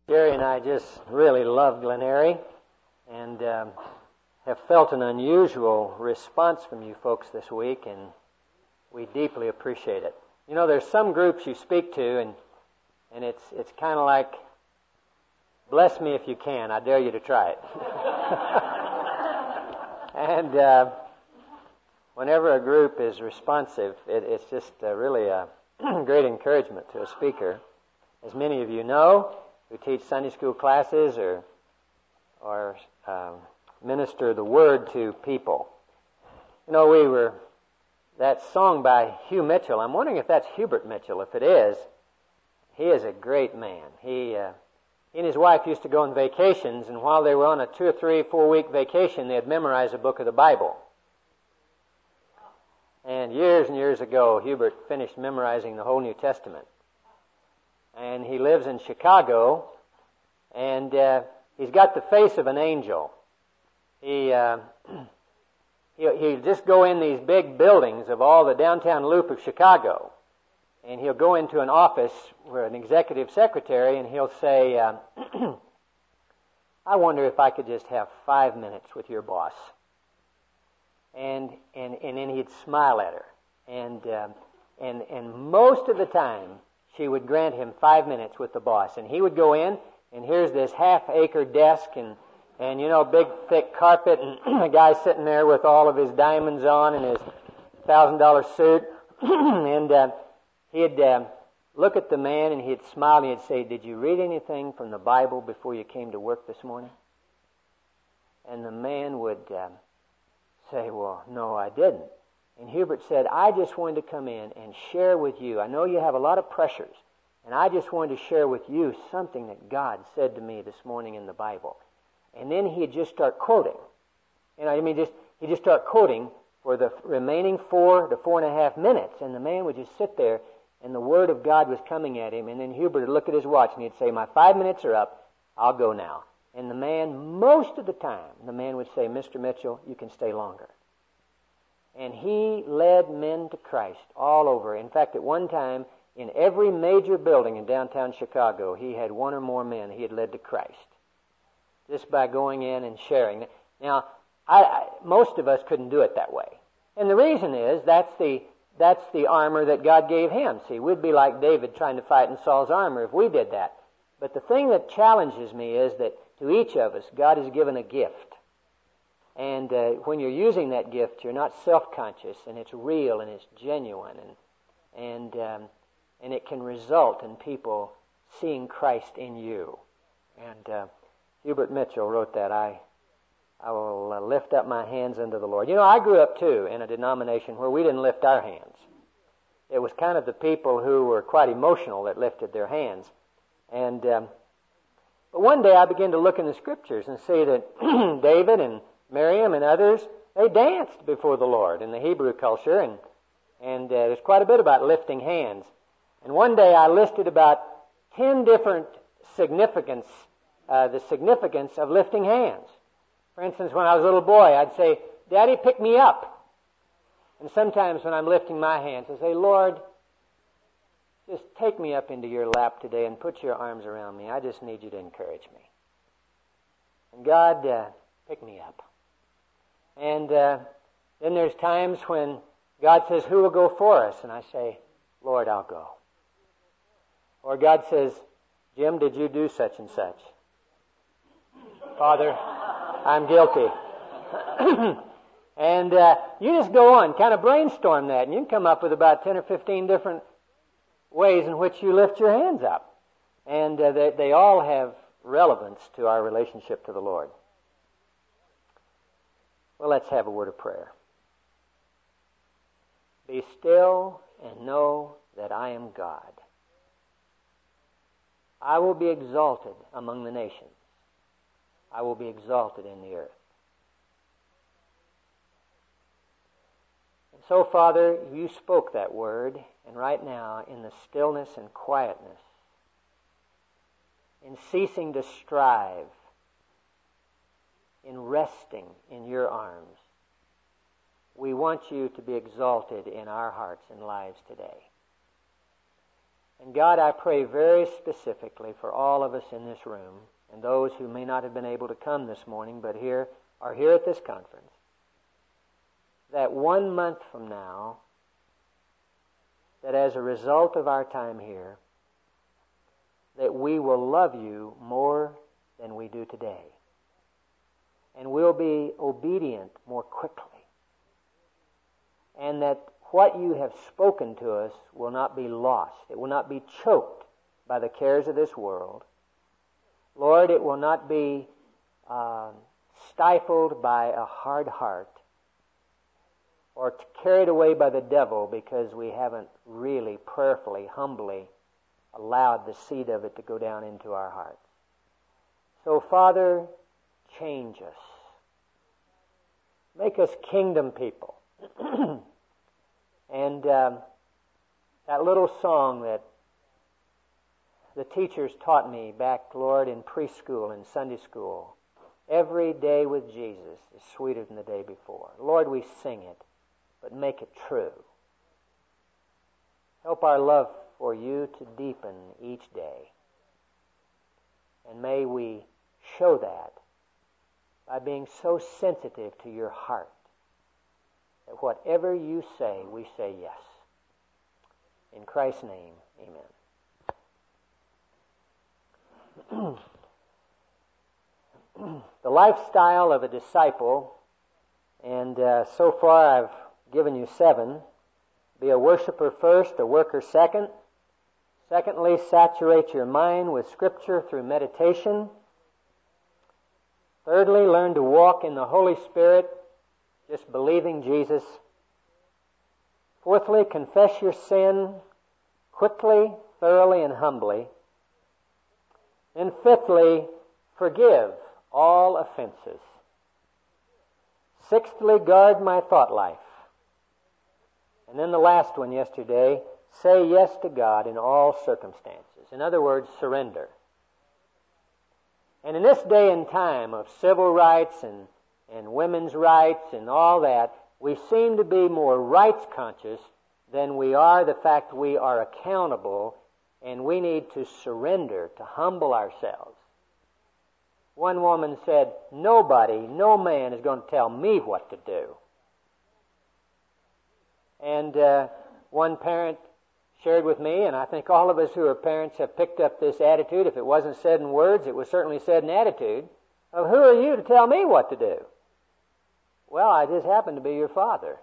Jerry and I just really love Glen Eyrie and have felt an unusual response from you folks this week, and we deeply appreciate it. You know, there's some groups you speak to, and it's kind of like, bless me if you can, I dare you to try it. And whenever a group is responsive, it's just really a great encouragement to a speaker. As many of you know, who teach Sunday school classes or minister the Word to people. You know, that song by Hugh Mitchell, I'm wondering if that's Hubert Mitchell. If it is, he is a great man. He and his wife used to go on vacations, and while they were on a 2 or 3, 4 week vacation, they'd memorize a book of the Bible. And years ago, Hubert finished memorizing the whole New Testament. And he lives in Chicago, and he's got the face of an angel. He'll just go in these big buildings of all the downtown loop of Chicago, and he'll go into an office where an executive secretary, and he'll say, I wonder if I could just have 5 minutes with your boss. And then he'd smile at her. And most of the time, she would grant him 5 minutes with the boss. And he would go in, and here's this half-acre desk, and you know, big, thick carpet, and a guy sitting there with all of his diamonds on and his $1,000 suit. And he'd look at the man, and he'd smile, and he'd say, did you read anything from the Bible before you came to work this morning? And the man would say, well, no, I didn't. And Hubert said, I just wanted to come in and share with you. I know you have a lot of pressures, and I just wanted to share with you something that God said to me this morning in the Bible. And then he'd just start quoting. You know, I mean, he'd just start quoting for the remaining 4 to 4.5 minutes, and the man would just sit there, and the Word of God was coming at him, and then Hubert would look at his watch, and he'd say, my 5 minutes are up, I'll go now. And the man, most of the time, the man would say, Mr. Mitchell, you can stay longer. And he led men to Christ all over. In fact, at one time, in every major building in downtown Chicago, he had 1 or more men he had led to Christ, just by going in and sharing. Now, most of us couldn't do it that way. And the reason is, that's the armor that God gave him. See, we'd be like David trying to fight in Saul's armor if we did that. But the thing that challenges me is that to each of us, God has given a gift. And when you're using that gift, you're not self-conscious, and it's real, and it's genuine, and it can result in people seeing Christ in you. And Hubert Mitchell wrote that, I will lift up my hands unto the Lord. You know, I grew up, too, in a denomination where we didn't lift our hands. It was kind of the people who were quite emotional that lifted their hands. And but one day I began to look in the Scriptures and see that David and Miriam and others, they danced before the Lord in the Hebrew culture, and there's quite a bit about lifting hands. And one day I listed about 10 different the significance of lifting hands. For instance, when I was a little boy, I'd say, Daddy, pick me up. And sometimes when I'm lifting my hands, I say, Lord, just take me up into your lap today and put your arms around me. I just need you to encourage me. And God, pick me up. And then there's times when God says, who will go for us? And I say, Lord, I'll go. Or God says, Jim, did you do such and such? Father, I'm guilty. And you just go on, kind of brainstorm that, and you can come up with about 10 or 15 different ways in which you lift your hands up. And they all have relevance to our relationship to the Lord. Well, let's have a word of prayer. Be still and know that I am God. I will be exalted among the nations. I will be exalted in the earth. And so, Father, you spoke that word, and right now, in the stillness and quietness, in ceasing to strive, in resting in your arms, we want you to be exalted in our hearts and lives today. And God, I pray very specifically for all of us in this room and those who may not have been able to come this morning but are here at this conference, that 1 month from now, that as a result of our time here, that we will love you more than we do today. And we'll be obedient more quickly. And that what you have spoken to us will not be lost. It will not be choked by the cares of this world. Lord, it will not be stifled by a hard heart or carried away by the devil because we haven't really prayerfully, humbly allowed the seed of it to go down into our hearts. So, Father, change us. Make us kingdom people. And that little song that the teachers taught me back, Lord, in preschool and Sunday school, every day with Jesus is sweeter than the day before. Lord, we sing it, but make it true. Help our love for you to deepen each day. And may we show that by being so sensitive to your heart that whatever you say, we say yes. In Christ's name, amen. The lifestyle of a disciple, and so far I've given you 7. Be a worshiper first, a worker second. Secondly, saturate your mind with Scripture through meditation. Thirdly, learn to walk in the Holy Spirit, just believing Jesus. Fourthly, confess your sin quickly, thoroughly, and humbly. And fifthly, forgive all offenses. Sixthly, guard my thought life. And then the last one yesterday, say yes to God in all circumstances. In other words, surrender. And in this day and time of civil rights and women's rights and all that, we seem to be more rights conscious than we are the fact we are accountable and we need to surrender, to humble ourselves. One woman said, nobody, no man is going to tell me what to do. And one parent shared with me, and I think all of us who are parents have picked up this attitude. If it wasn't said in words, it was certainly said in attitude, of who are you to tell me what to do? Well, I just happen to be your father.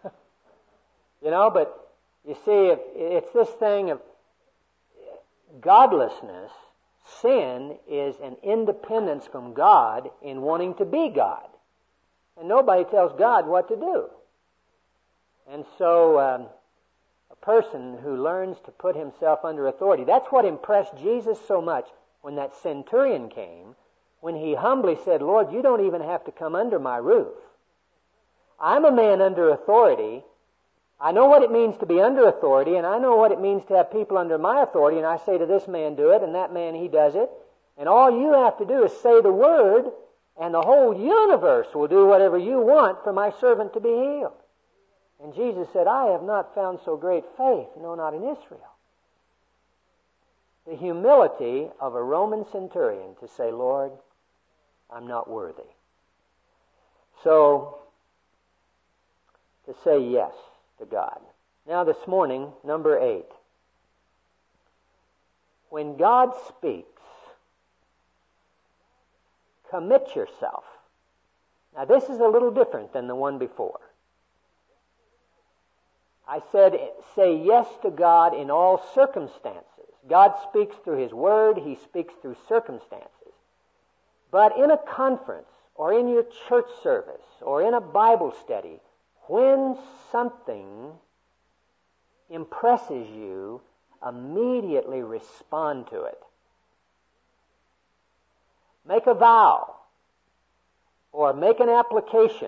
But you see, it's this thing of godlessness. Sin is an independence from God in wanting to be God. And nobody tells God what to do. And so a person who learns to put himself under authority, that's what impressed Jesus so much when that centurion came, when he humbly said, Lord, you don't even have to come under my roof. I'm a man under authority. I know what it means to be under authority, and I know what it means to have people under my authority, and I say to this man, do it, and that man, he does it. And all you have to do is say the word, and the whole universe will do whatever you want for my servant to be healed. And Jesus said, I have not found so great faith, no, not in Israel. The humility of a Roman centurion to say, Lord, I'm not worthy. So, to say yes to God. Now this morning, number 8. When God speaks, commit yourself. Now this is a little different than the one before. I said, say yes to God in all circumstances. God speaks through His Word. He speaks through circumstances. But in a conference, or in your church service, or in a Bible study, when something impresses you, immediately respond to it. Make a vow, or make an application.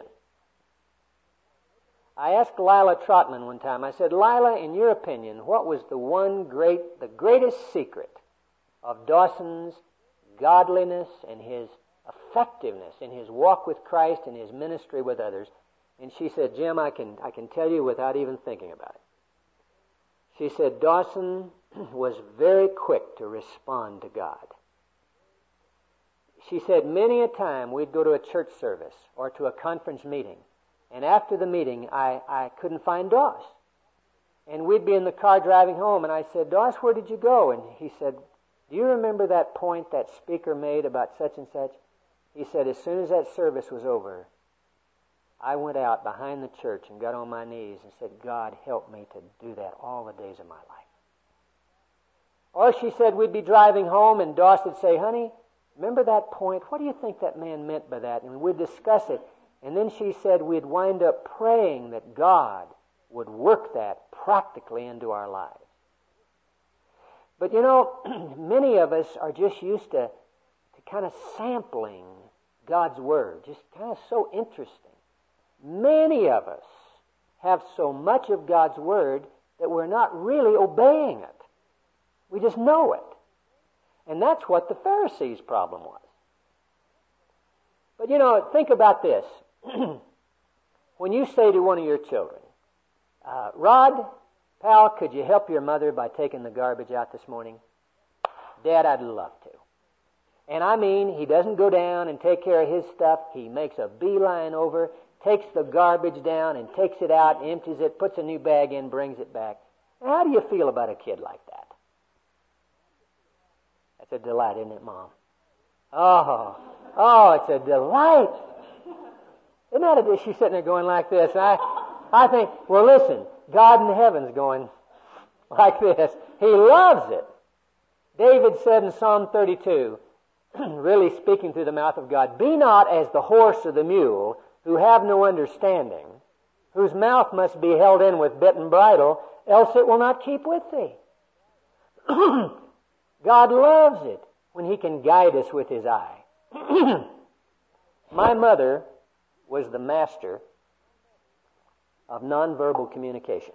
I asked Lila Trotman one time, I said, Lila, in your opinion, what was the greatest secret of Dawson's godliness and his effectiveness in his walk with Christ and his ministry with others? And she said, Jim, I can tell you without even thinking about it. She said, Dawson was very quick to respond to God. She said many a time we'd go to a church service or to a conference meeting, and after the meeting I couldn't find Doss. And we'd be in the car driving home, and I said, Doss, where did you go? And he said, do you remember that point that speaker made about such and such? He said, as soon as that service was over, I went out behind the church and got on my knees and said, God, help me to do that all the days of my life. Or she said we'd be driving home and Doss would say, honey, remember that point? What do you think that man meant by that? And we'd discuss it. And then she said we'd wind up praying that God would work that practically into our lives. But you know, many of us are just used to kind of sampling God's Word, just kind of so interesting. Many of us have so much of God's Word that we're not really obeying it. We just know it. And that's what the Pharisees' problem was. But you know, think about this. When you say to one of your children, Rod, pal, could you help your mother by taking the garbage out this morning? Dad, I'd love to. And I mean, he doesn't go down and take care of his stuff. He makes a beeline over, takes the garbage down and takes it out, empties it, puts a new bag in, brings it back. Now, how do you feel about a kid like that? That's a delight, isn't it, Mom? Oh, it's a delight. Isn't that a, she's sitting there going like this. I think, well, listen, God in heaven's going like this. He loves it. David said in Psalm 32, really speaking through the mouth of God, be not as the horse or the mule, who have no understanding, whose mouth must be held in with bit and bridle, else it will not keep with thee. God loves it when He can guide us with His eye. My mother was the master of nonverbal communication.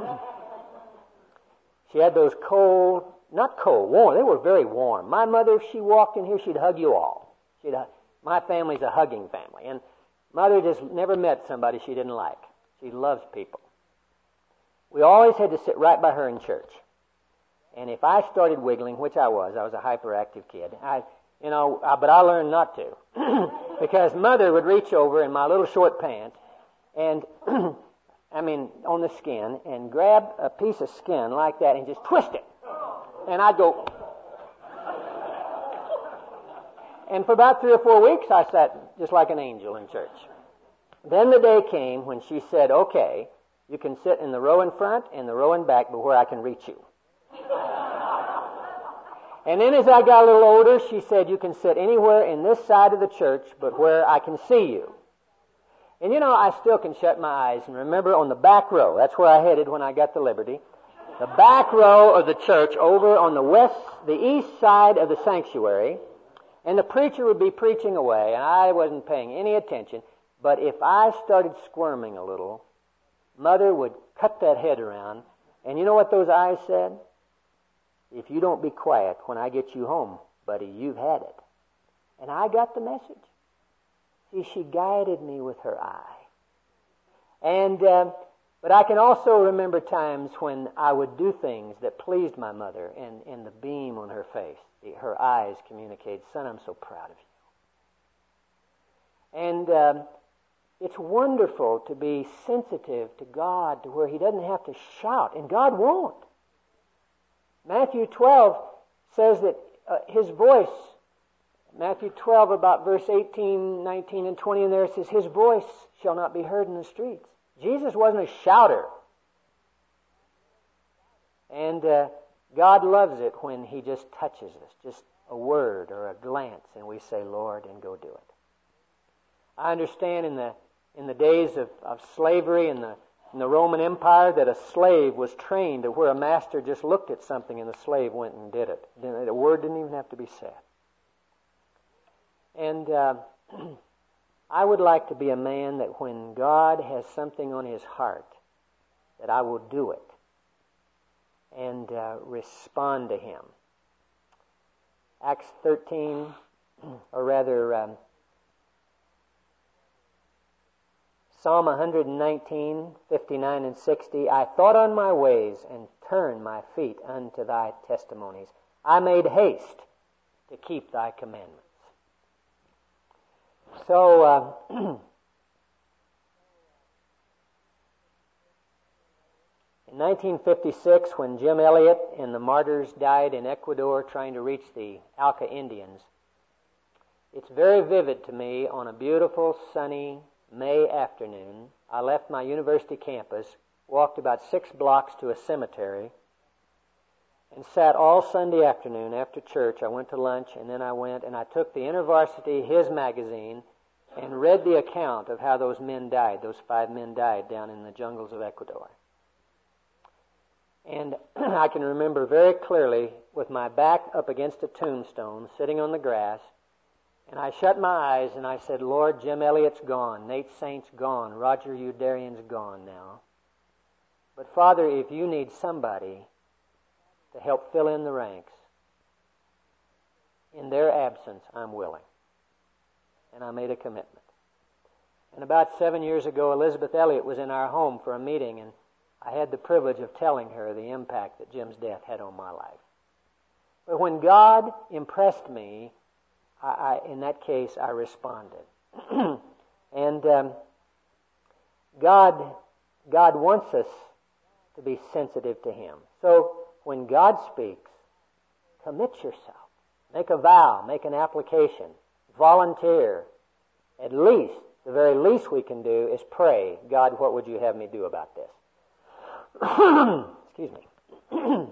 She had those warm. They were very warm. My mother, if she walked in here, she'd hug you all. My family's a hugging family. And Mother just never met somebody she didn't like. She loves people. We always had to sit right by her in church. And if I started wiggling, which I was a hyperactive kid, but I learned not to. Because Mother would reach over in my little short pant and, on the skin, and grab a piece of skin like that and just twist it. And I'd go. And for about 3 or 4 weeks, I sat just like an angel in church. Then the day came when she said, okay, you can sit in the row in front and the row in back, but where I can reach you. And then as I got a little older, she said, you can sit anywhere in this side of the church, but where I can see you. And I still can shut my eyes and remember on the back row, that's where I headed when I got to Liberty, the back row of the church over on the east side of the sanctuary, and the preacher would be preaching away, and I wasn't paying any attention, but if I started squirming a little, Mother would cut that head around, and you know what those eyes said? If you don't be quiet when I get you home, buddy, you've had it. And I got the message. See, she guided me with her eye. And but I can also remember times when I would do things that pleased my mother, and the beam on her face, her eyes communicated, son, I'm so proud of you. And it's wonderful to be sensitive to God to where He doesn't have to shout, and God won't. Matthew 12 says that His voice, Matthew 12 about verse 18, 19, and 20 in there, it says, His voice shall not be heard in the streets. Jesus wasn't a shouter. And God loves it when He just touches us, just a word or a glance, and we say, Lord, and go do it. I understand in the days of slavery in the Roman Empire that a slave was trained to where a master just looked at something and the slave went and did it. The word didn't even have to be said. And I would like to be a man that when God has something on His heart, that I will do it and respond to Him. Acts 13, or rather Psalm 119, 59 and 60, I thought on my ways and turn my feet unto thy testimonies. I made haste to keep thy commandments. So, in 1956, when Jim Elliot and the martyrs died in Ecuador trying to reach the Auca Indians, it's very vivid to me. On a beautiful, sunny May afternoon, I left my university campus, walked about 6 blocks to a cemetery, and sat all Sunday afternoon after church. I went to lunch, and then I went and I took the InterVarsity, his magazine, and read the account of how those men died, those 5 men died down in the jungles of Ecuador. And I can remember very clearly with my back up against a tombstone, sitting on the grass, and I shut my eyes and I said, Lord, Jim Elliot's gone, Nate Saint's gone, Roger Youderian's gone now. But Father, if you need somebody to help fill in the ranks, in their absence, I'm willing. And I made a commitment. And about 7 years ago, Elizabeth Elliot was in our home for a meeting, and I had the privilege of telling her the impact that Jim's death had on my life. But when God impressed me, in that case, I responded. And God wants us to be sensitive to Him. So when God speaks, commit yourself. Make a vow. Make an application. Volunteer. At least, the very least we can do is pray, God, what would you have me do about this? Excuse me.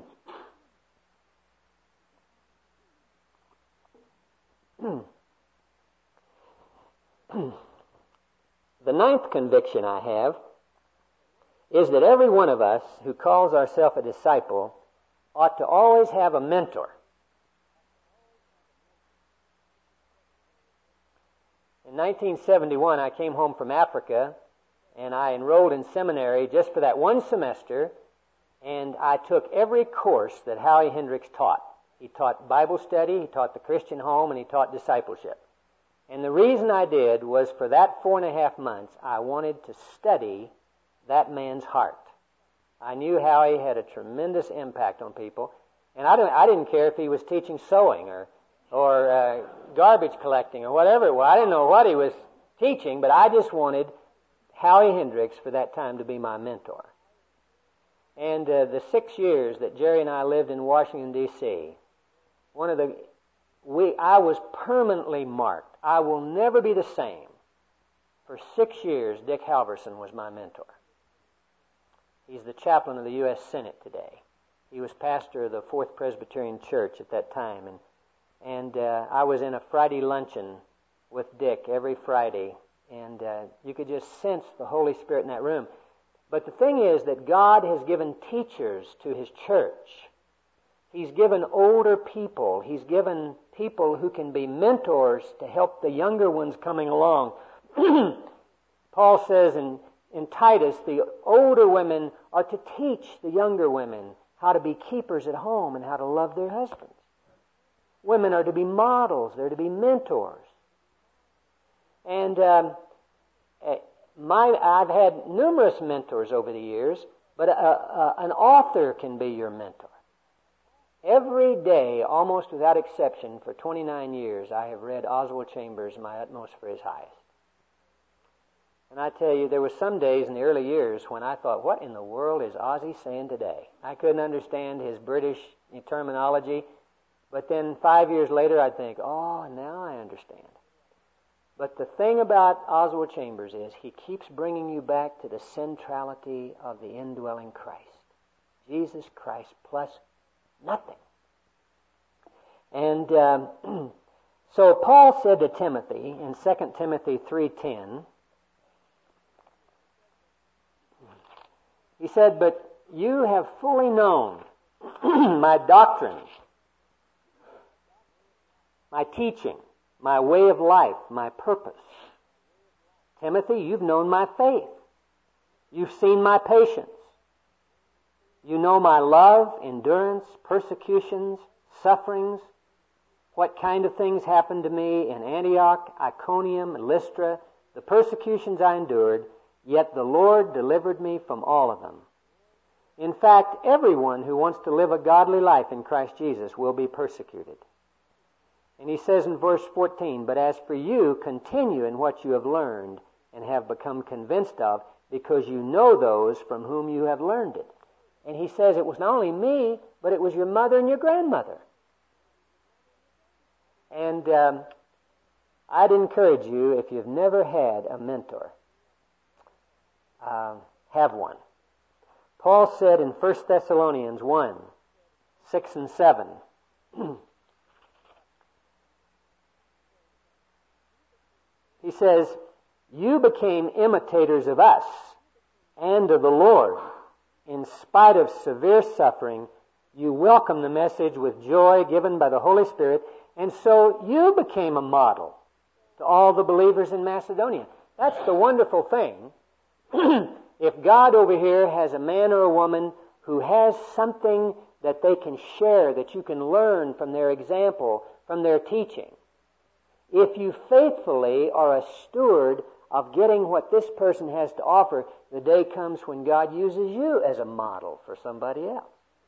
The 9th conviction I have is that every one of us who calls ourselves a disciple ought to always have a mentor. In 1971, I came home from Africa, and I enrolled in seminary just for that one semester, and I took every course that Howie Hendricks taught. He taught Bible study, he taught the Christian home, and he taught discipleship. And the reason I did was for that 4.5 months, I wanted to study that man's heart. I knew Howie had a tremendous impact on people, and I didn't care if he was teaching sewing or garbage collecting or whatever it was. I didn't know what he was teaching, but I just wanted Howie Hendricks for that time to be my mentor. And the 6 years that Jerry and I lived in Washington, D.C., I was permanently marked. I will never be the same. For 6 years, Dick Halverson was my mentor. He's the chaplain of the U.S. Senate today. He was pastor of the Fourth Presbyterian Church at that time. And I was in a Friday luncheon with Dick every Friday. And you could just sense the Holy Spirit in that room. But the thing is that God has given teachers to His church. He's given older people. He's given people who can be mentors to help the younger ones coming along. Paul says in Titus, the older women are to teach the younger women how to be keepers at home and how to love their husbands. Women are to be models. They're to be mentors. And I've had numerous mentors over the years, but an author can be your mentor. Every day, almost without exception, for 29 years, I have read Oswald Chambers, My Utmost for His Highest. And I tell you, there were some days in the early years when I thought, what in the world is Ozzy saying today? I couldn't understand his British terminology, but then 5 years later I'd think, oh, now I understand. But the thing about Oswald Chambers is he keeps bringing you back to the centrality of the indwelling Christ. Jesus Christ plus nothing. And so Paul said to Timothy in 2 Timothy 3:10, he said, but you have fully known my doctrine, my teaching, my way of life, my purpose. Timothy, you've known my faith. You've seen my patience. You know my love, endurance, persecutions, sufferings, what kind of things happened to me in Antioch, Iconium, Lystra, the persecutions I endured, yet the Lord delivered me from all of them. In fact, everyone who wants to live a godly life in Christ Jesus will be persecuted. And he says in verse 14, "But as for you, continue in what you have learned and have become convinced of, because you know those from whom you have learned it." And he says it was not only me, but it was your mother and your grandmother. And I'd encourage you, if you've never had a mentor, have one. Paul said in 1 Thessalonians 1, 6 and 7, he says, "You became imitators of us and of the Lord. In spite of severe suffering, you welcomed the message with joy given by the Holy Spirit, and so you became a model to all the believers in Macedonia." That's the wonderful thing. If God over here has a man or a woman who has something that they can share, that you can learn from their example, from their teaching, if you faithfully are a steward of getting what this person has to offer, the day comes when God uses you as a model for somebody else.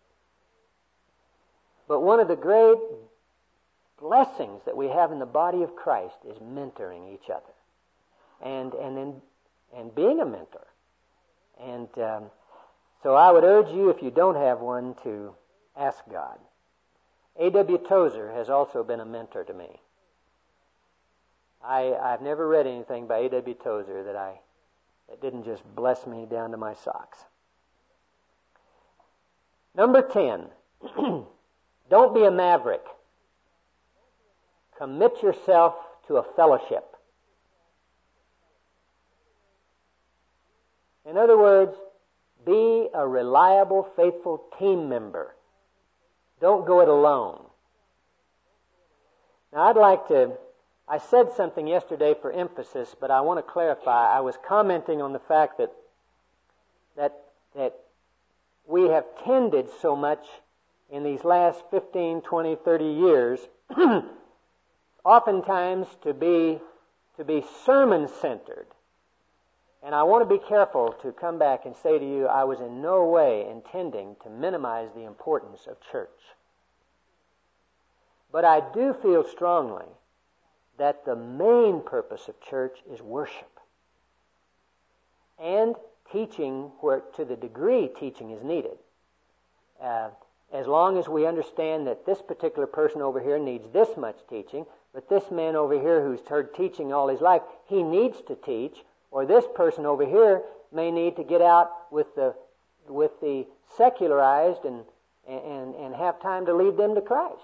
But one of the great blessings that we have in the body of Christ is mentoring each other and being a mentor. And so I would urge you, if you don't have one, to ask God. A.W. Tozer has also been a mentor to me. I've never read anything by A.W. Tozer that didn't just bless me down to my socks. Number 10, don't be a maverick. Commit yourself to a fellowship. In other words, be a reliable, faithful team member. Don't go it alone. Now, I said something yesterday for emphasis, but I want to clarify. I was commenting on the fact that we have tended so much in these last 15, 20, 30 years, oftentimes to be sermon-centered. And I want to be careful to come back and say to you, I was in no way intending to minimize the importance of church. But I do feel strongly that the main purpose of church is worship. And teaching, where to the degree teaching is needed. As long as we understand that this particular person over here needs this much teaching, but this man over here who's heard teaching all his life, he needs to teach, or this person over here may need to get out with the secularized and have time to lead them to Christ.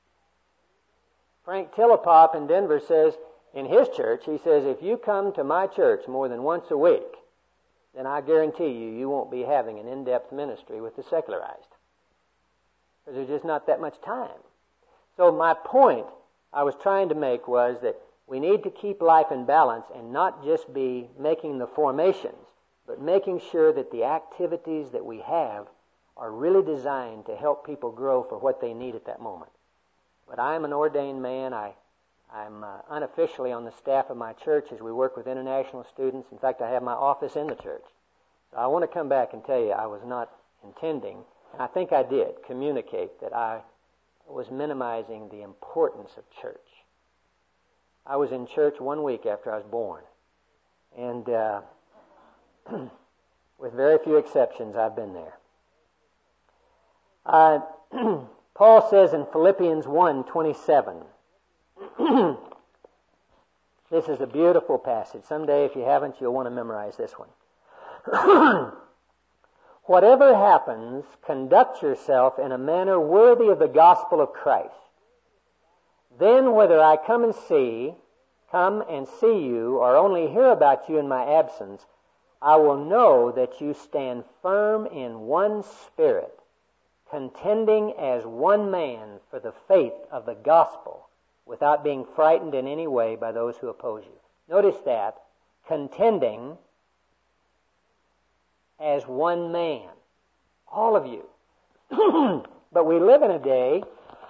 Frank Tillipop in Denver says, in his church, he says, if you come to my church more than once a week, then I guarantee you won't be having an in-depth ministry with the secularized. Because there's just not that much time. So my point I was trying to make was that we need to keep life in balance and not just be making the formations, but making sure that the activities that we have are really designed to help people grow for what they need at that moment. But I'm an ordained man. I'm unofficially on the staff of my church as we work with international students. In fact, I have my office in the church. So I want to come back and tell you I was not intending, and I think I did, communicate that I was minimizing the importance of church. I was in church 1 week after I was born. And with very few exceptions, I've been there. Paul says in Philippians 1:27, this is a beautiful passage. Someday, if you haven't, you'll want to memorize this one. Whatever happens, conduct yourself in a manner worthy of the gospel of Christ. Then whether I come and see you, or only hear about you in my absence, I will know that you stand firm in one spirit, contending as one man for the faith of the gospel, without being frightened in any way by those who oppose you. Notice that, contending as one man. All of you. But we live in a day,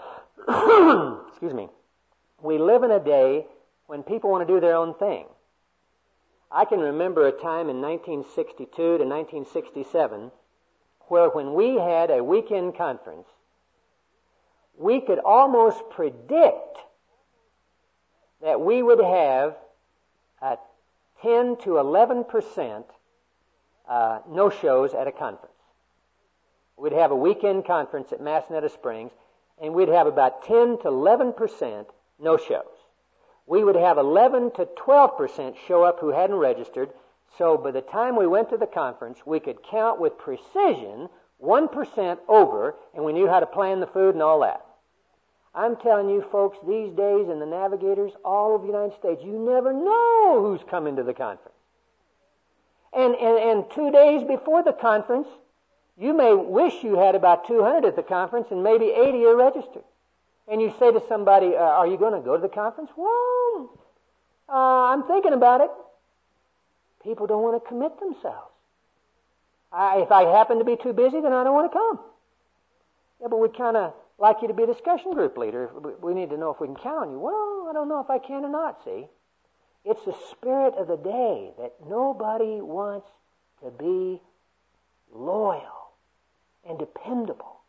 we live in a day when people want to do their own thing. I can remember a time in 1962 to 1967 where when we had a weekend conference, we could almost predict that we would have 10 to 11% no-shows at a conference. We'd have a weekend conference at Massanetta Springs, and we'd have about 10 to 11% no-shows. We would have 11 to 12% show up who hadn't registered, so by the time we went to the conference, we could count with precision 1% over, and we knew how to plan the food and all that. I'm telling you, folks, these days in the Navigators all over the United States, you never know who's coming to the conference. And 2 days before the conference, you may wish you had about 200 at the conference and maybe 80 are registered. And you say to somebody, are you going to go to the conference? Well, I'm thinking about it. People don't want to commit themselves. If I happen to be too busy, then I don't want to come. Yeah, but we kind of like you to be a discussion group leader. We need to know if we can count on you. Well, I don't know if I can or not, see. It's the spirit of the day that nobody wants to be loyal and dependable.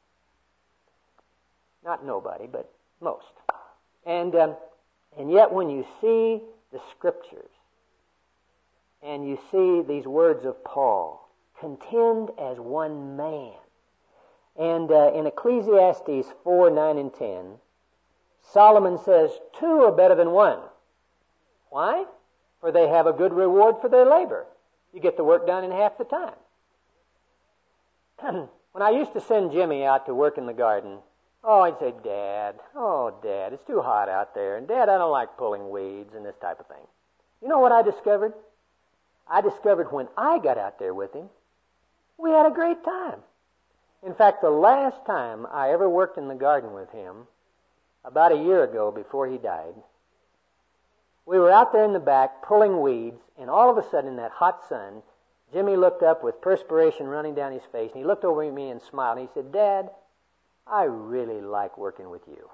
Not nobody, but most. And yet when you see the Scriptures and you see these words of Paul, contend as one man. And in Ecclesiastes 4, 9, and 10, Solomon says, 2 are better than 1. Why? For they have a good reward for their labor. You get the work done in half the time. When I used to send Jimmy out to work in the garden, he'd say, Dad, it's too hot out there. And Dad, I don't like pulling weeds and this type of thing. You know what I discovered? I discovered when I got out there with him, we had a great time. In fact, the last time I ever worked in the garden with him, about a year ago before he died, we were out there in the back pulling weeds, and all of a sudden in that hot sun, Jimmy looked up with perspiration running down his face, and he looked over at me and smiled, and he said, Dad, I really like working with you.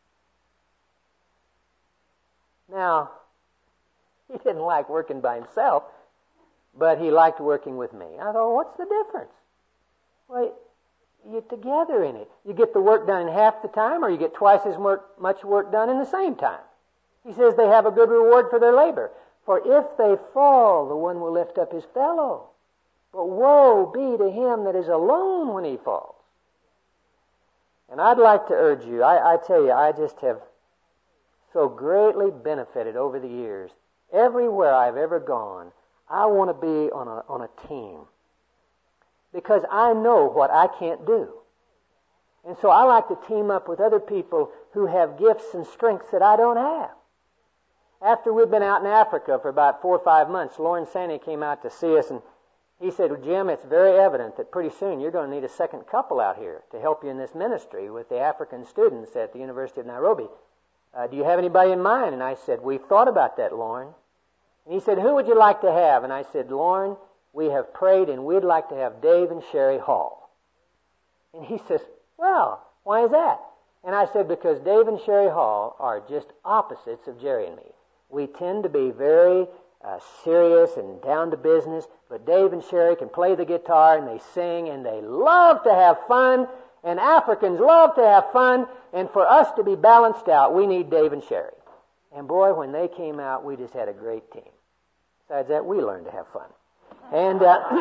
Now, he didn't like working by himself, but he liked working with me. I thought, what's the difference? Well, you're together in it. You get the work done in half the time, or you get twice as much work done in the same time. He says they have a good reward for their labor. For if they fall, the one will lift up his fellow. But woe be to him that is alone when he falls. And I'd like to urge you, I tell you, I just have so greatly benefited over the years. Everywhere I've ever gone, I want to be on a team. Because I know what I can't do. And so I like to team up with other people who have gifts and strengths that I don't have. After we'd been out in Africa for about 4 or 5 months, Lauren Sandy came out to see us, and he said, well, Jim, it's very evident that pretty soon you're going to need a second couple out here to help you in this ministry with the African students at the University of Nairobi. Do you have anybody in mind? And I said, we've thought about that, Lauren. And he said, who would you like to have? And I said, Lauren, we have prayed and we'd like to have Dave and Sherry Hall. And he says, well, why is that? And I said, because Dave and Sherry Hall are just opposites of Jerry and me. We tend to be very serious and down to business, but Dave and Sherry can play the guitar and they sing and they love to have fun, and Africans love to have fun, and for us to be balanced out, we need Dave and Sherry. And boy, when they came out, we just had a great team. Besides that, we learned to have fun. And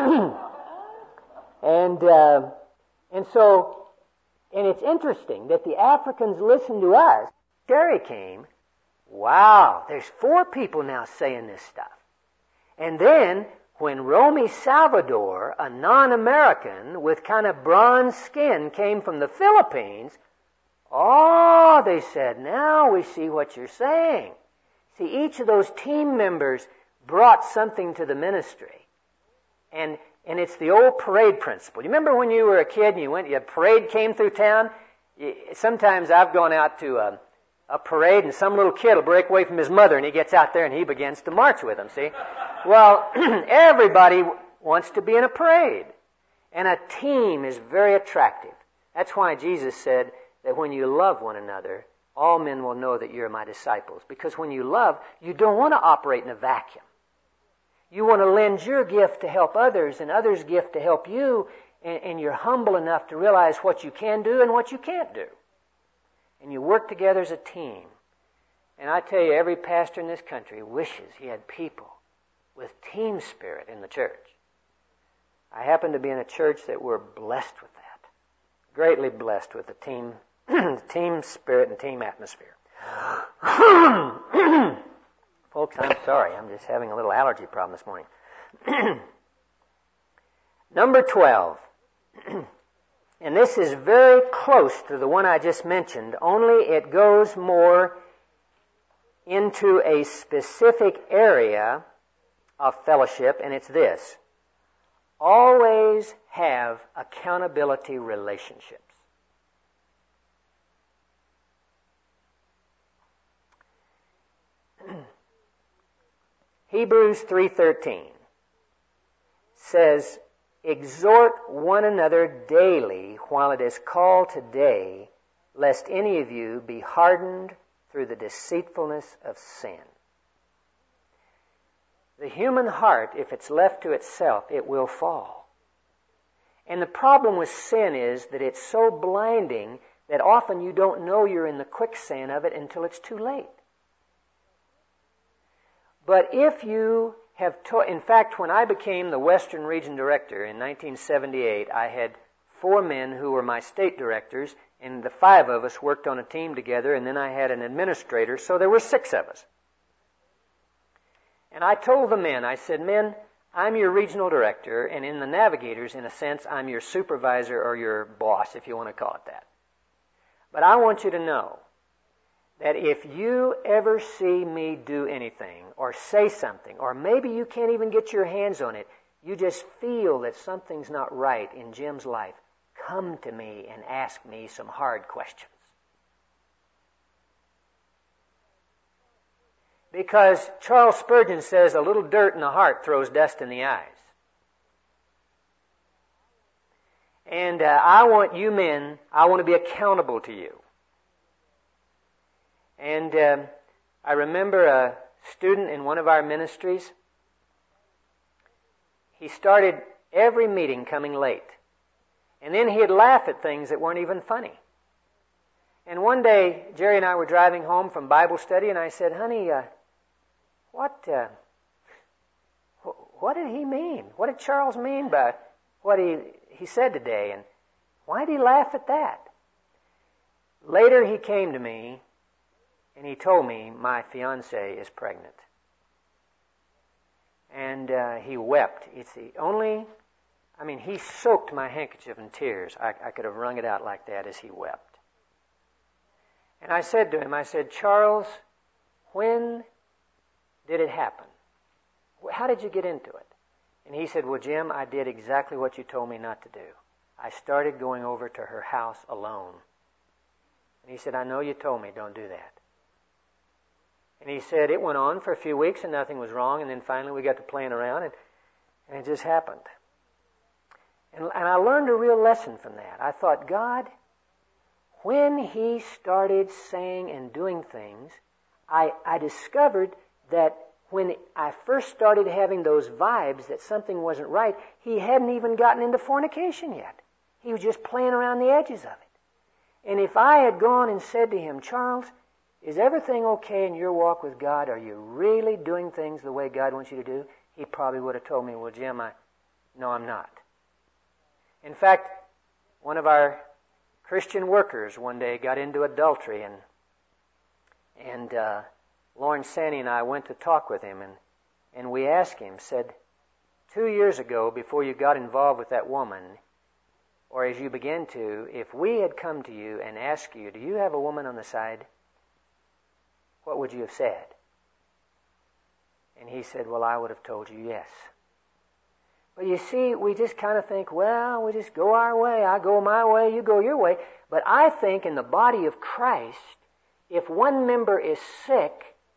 it's interesting that the Africans listened to us. Sherry came. Wow, there's 4 people now saying this stuff. And then when Romy Salvador, a non-American with kind of bronze skin, came from the Philippines, they said, now we see what you're saying. See, each of those team members brought something to the ministry. And it's the old parade principle. You remember when you were a kid and a parade came through town? Sometimes I've gone out to a parade and some little kid will break away from his mother and he gets out there and he begins to march with them, see? Well, everybody wants to be in a parade. And a team is very attractive. That's why Jesus said that when you love one another, all men will know that you're my disciples. Because when you love, you don't want to operate in a vacuum. You want to lend your gift to help others and others' gift to help you. and you're humble enough to realize what you can do and what you can't do. And you work together as a team. And I tell you, every pastor in this country wishes he had people with team spirit in the church. I happen to be in a church that we're blessed with that. Greatly blessed with the team, team spirit and team atmosphere. Folks, I'm sorry. I'm just having a little allergy problem this morning. Number 12. And this is very close to the one I just mentioned, only it goes more into a specific area of fellowship, and it's this. Always have accountability relationships. Hebrews 3:13 says, exhort one another daily while it is called today, lest any of you be hardened through the deceitfulness of sin. The human heart, if it's left to itself, it will fall. And the problem with sin is that it's so blinding that often you don't know you're in the quicksand of it until it's too late. But if you have in fact, when I became the Western Region Director in 1978, I had 4 men who were my state directors, and the 5 of us worked on a team together, and then I had an administrator, so there were 6 of us. And I told the men, I said, men, I'm your regional director, and in the navigators, in a sense, I'm your supervisor or your boss, if you want to call it that. But I want you to know that if you ever see me do anything or say something, or maybe you can't even get your hands on it, you just feel that something's not right in Jim's life, come to me and ask me some hard questions. Because Charles Spurgeon says a little dirt in the heart throws dust in the eyes. And I want you men, I want to be accountable to you. And I remember a student in one of our ministries. He started every meeting coming late. And then he'd laugh at things that weren't even funny. And one day, Jerry and I were driving home from Bible study, and I said, honey, what did he mean? What did Charles mean by what he said today? And why did he laugh at that? Later he came to me, and he told me my fiancée is pregnant. And he wept. It's the only, he soaked my handkerchief in tears. I could have wrung it out like that as he wept. And I said to him, Charles, when did it happen? How did you get into it? And he said, well, Jim, I did exactly what you told me not to do. I started going over to her house alone. And he said, I know you told me don't do that. And he said, it went on for a few weeks and nothing was wrong, and then finally we got to playing around, and it just happened. And I learned a real lesson from that. I thought, God, when he started saying and doing things, I discovered that when I first started having those vibes that something wasn't right, he hadn't even gotten into fornication yet. He was just playing around the edges of it. And if I had gone and said to him, Charles, is everything okay in your walk with God? Are you really doing things the way God wants you to do? He probably would have told me, well, Jim, no, I'm not. In fact, one of our Christian workers one day got into adultery, and Lawrence Sandy and I went to talk with him, and we asked him, said, 2 years ago, before you got involved with that woman, or as you began to, if we had come to you and asked you, do you have a woman on the side? What would you have said? And he said, well, I would have told you yes. But you see, we just kind of think, well, we just go our way. I go my way, you go your way. But I think in the body of Christ, if one member is sick,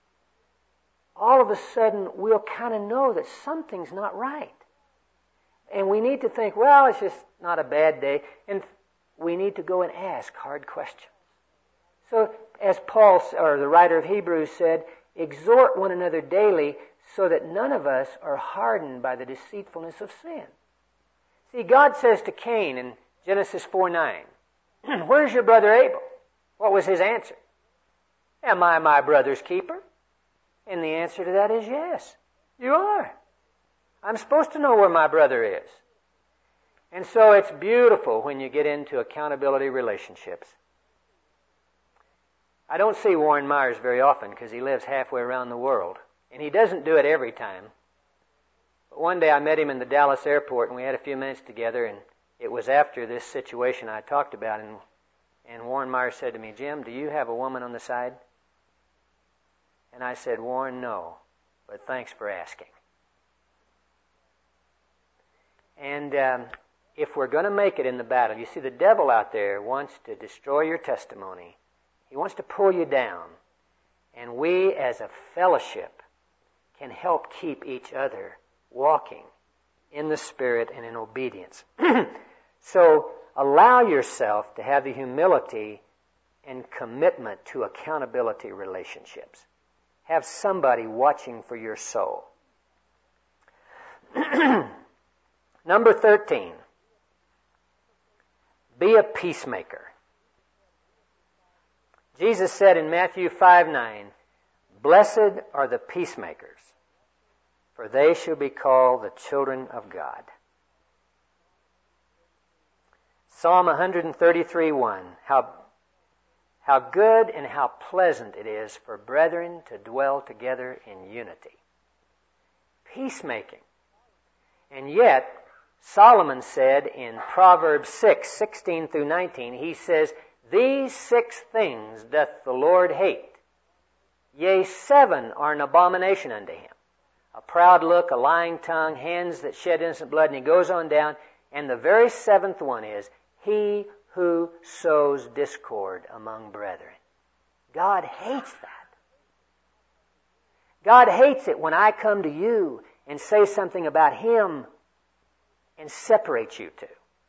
all of a sudden we'll kind of know that something's not right. And we need to think, well, it's just not a bad day. And we need to go and ask hard questions. So, as Paul, or the writer of Hebrews said, exhort one another daily so that none of us are hardened by the deceitfulness of sin. See, God says to Cain in Genesis 4:9, where's your brother Abel? What was his answer? Am I my brother's keeper? And the answer to that is yes, you are. I'm supposed to know where my brother is. And so it's beautiful when you get into accountability relationships. I don't see Warren Myers very often because he lives halfway around the world. And he doesn't do it every time. But one day I met him in the Dallas airport and we had a few minutes together, and it was after this situation I talked about, and Warren Myers said to me, Jim, do you have a woman on the side? And I said, Warren, no, but thanks for asking. And if we're going to make it in the battle, you see, the devil out there wants to destroy your testimony. He wants to pull you down. And we as a fellowship can help keep each other walking in the Spirit and in obedience. So allow yourself to have the humility and commitment to accountability relationships. Have somebody watching for your soul. Number 13, be a peacemaker. Jesus said in Matthew 5:9, blessed are the peacemakers, for they shall be called the children of God. Psalm 133:1, how good and how pleasant it is for brethren to dwell together in unity. Peacemaking. And yet, Solomon said in Proverbs 6:16 through 19, he says, these 6 things doth the Lord hate. Yea, 7 are an abomination unto him. A proud look, a lying tongue, hands that shed innocent blood, and he goes on down. And the very 7th one is, he who sows discord among brethren. God hates that. God hates it when I come to you and say something about him and separate you two.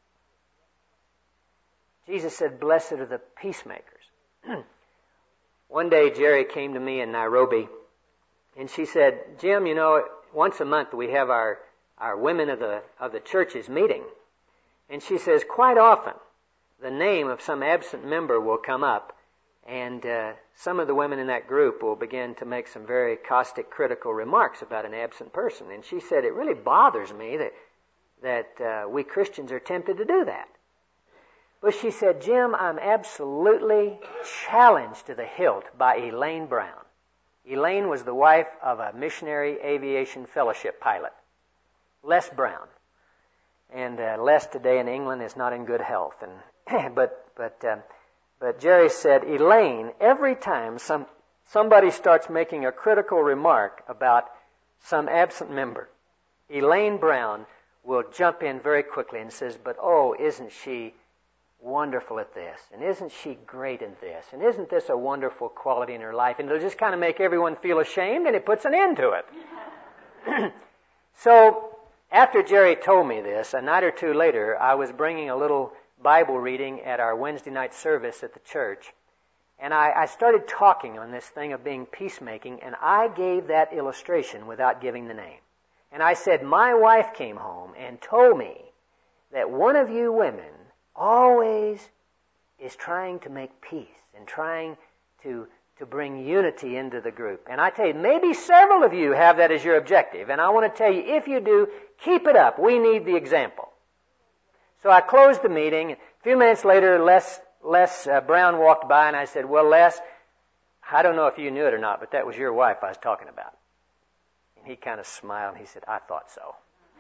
Jesus said, blessed are the peacemakers. One day Jerry came to me in Nairobi and she said, Jim, you know, once a month we have our women of the church's meeting. And she says, quite often the name of some absent member will come up, and some of the women in that group will begin to make some very caustic, critical remarks about an absent person. And she said, it really bothers me that we Christians are tempted to do that. But she said, Jim, I'm absolutely challenged to the hilt by Elaine Brown. Elaine was the wife of a missionary aviation fellowship pilot, Les Brown. And Les today in England is not in good health. And but Jerry said, Elaine, every time somebody starts making a critical remark about some absent member, Elaine Brown will jump in very quickly and says, but oh, isn't she wonderful at this? And isn't she great at this? And isn't this a wonderful quality in her life? And it'll just kind of make everyone feel ashamed, and it puts an end to it. So, after Jerry told me this, a night or two later, I was bringing a little Bible reading at our Wednesday night service at the church. And I started talking on this thing of being peacemaking, and I gave that illustration without giving the name. And I said, my wife came home and told me that one of you women always is trying to make peace and trying to bring unity into the group. And I tell you, maybe several of you have that as your objective. And I want to tell you, if you do, keep it up. We need the example. So I closed the meeting. A few minutes later, Les Brown walked by, and I said, well, Les, I don't know if you knew it or not, but that was your wife I was talking about. And he kind of smiled, and he said, I thought so.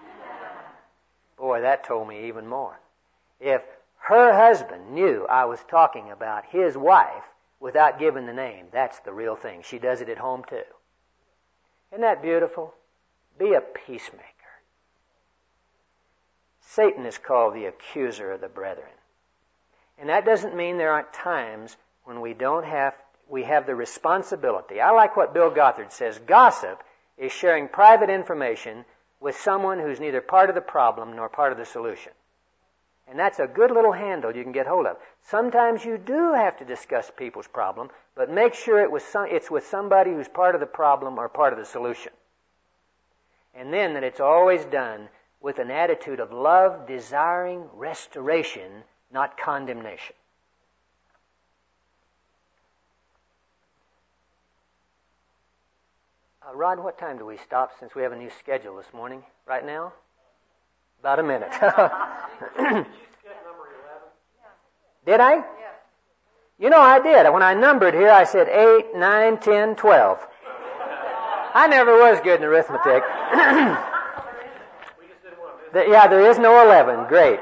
Boy, that told me even more. If her husband knew I was talking about his wife without giving the name, that's the real thing. She does it at home too. Isn't that beautiful? Be a peacemaker. Satan is called the accuser of the brethren. And that doesn't mean there aren't times when we have the responsibility. I like what Bill Gothard says. Gossip is sharing private information with someone who's neither part of the problem nor part of the solution. And that's a good little handle you can get hold of. Sometimes you do have to discuss people's problem, but make sure it's with somebody who's part of the problem or part of the solution. And then that it's always done with an attitude of love, desiring restoration, not condemnation. Rod, what time do we stop since we have a new schedule this morning? Right now? About a minute. Did you skip number 11? Did I? Yes. You know, I did. When I numbered here, I said 8, 9, 10, 12. I never was good in arithmetic. We just didn't want to miss it. Yeah, there is no 11. Great.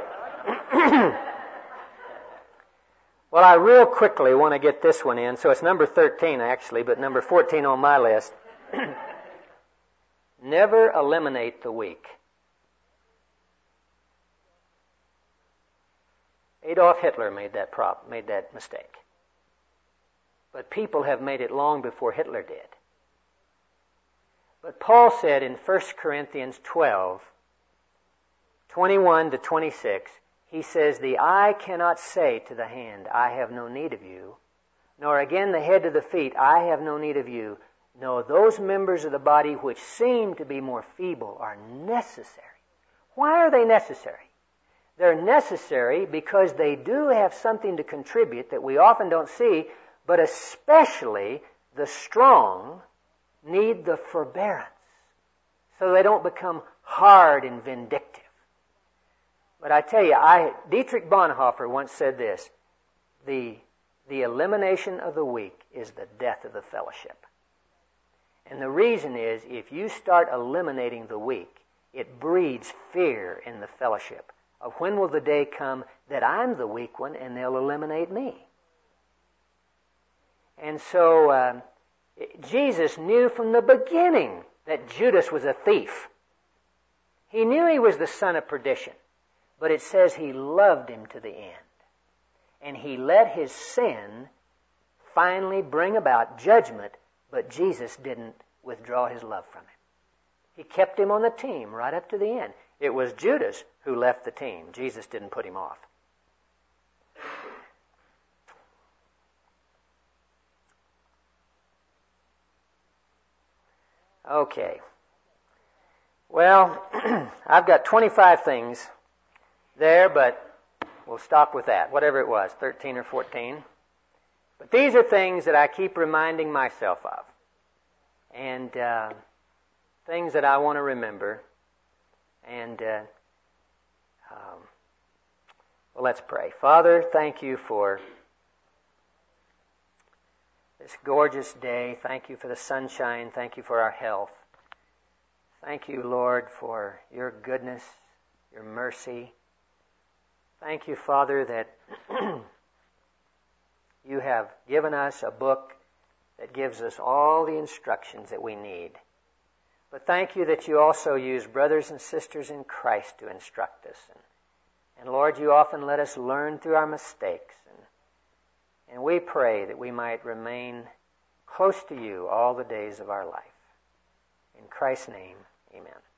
Well, I real quickly want to get this one in. So it's number 13, actually, but number 14 on my list. Never eliminate the weak. Adolf Hitler made that mistake. But people have made it long before Hitler did. But Paul said in 1 Corinthians 12, 21 to 26, he says, the eye cannot say to the hand, I have no need of you, nor again the head to the feet, I have no need of you. No, those members of the body which seem to be more feeble are necessary. Why are they necessary? They're necessary because they do have something to contribute that we often don't see, but especially the strong need the forbearance so they don't become hard and vindictive. But I tell you, Dietrich Bonhoeffer once said this, the elimination of the weak is the death of the fellowship. And the reason is, if you start eliminating the weak, it breeds fear in the fellowship of when will the day come that I'm the weak one and they'll eliminate me. And so Jesus knew from the beginning that Judas was a thief. He knew he was the son of perdition, but it says he loved him to the end. And he let his sin finally bring about judgment, but Jesus didn't withdraw his love from him. He kept him on the team right up to the end. It was Judas who left the team. Jesus didn't put him off. Okay. Well, I've got 25 things there, but we'll stop with that, whatever it was, 13 or 14. But these are things that I keep reminding myself of, and things that I want to remember. And well, let's pray. Father, thank you for this gorgeous day. Thank you for the sunshine. Thank you for our health. Thank you, Lord, for your goodness, your mercy. Thank you, Father, that you have given us a book that gives us all the instructions that we need. But thank you that you also use brothers and sisters in Christ to instruct us. And Lord, you often let us learn through our mistakes. And we pray that we might remain close to you all the days of our life. In Christ's name, amen.